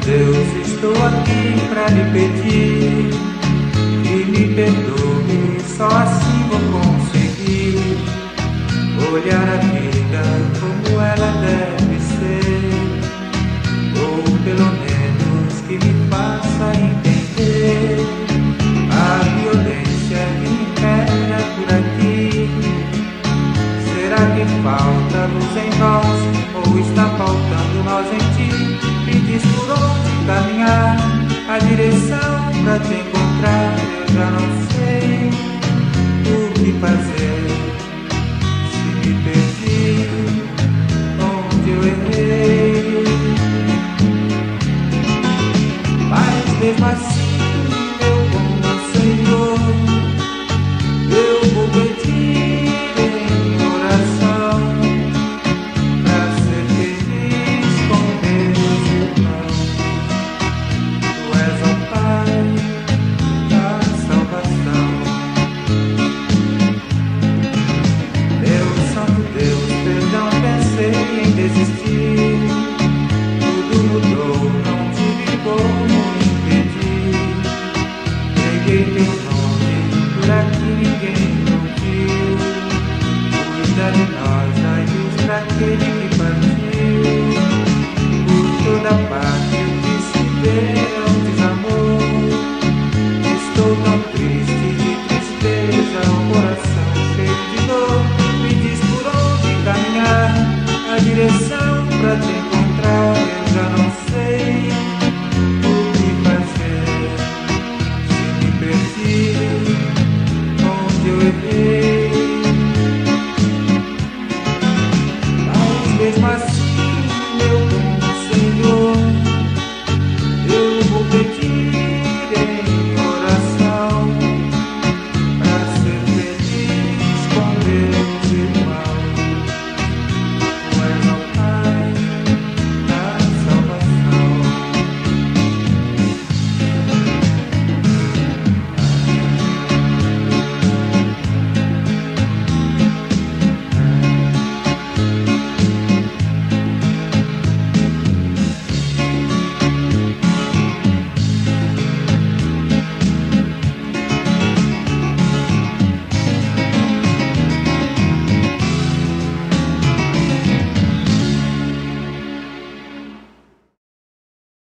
Deus, estou aqui pra lhe pedir que me perdoe, só assim vou conseguir olhar a vida como ela deve ser, ou pelo menos que me faça entender a violência que me impera por aqui. Será que falta luz em nós, ou está faltando nós em ti? Me diz por onde caminhar, a direção pra te encontrar. Eu já não sei o que fazer, se me perdi, onde eu errei. Mas mesmo assim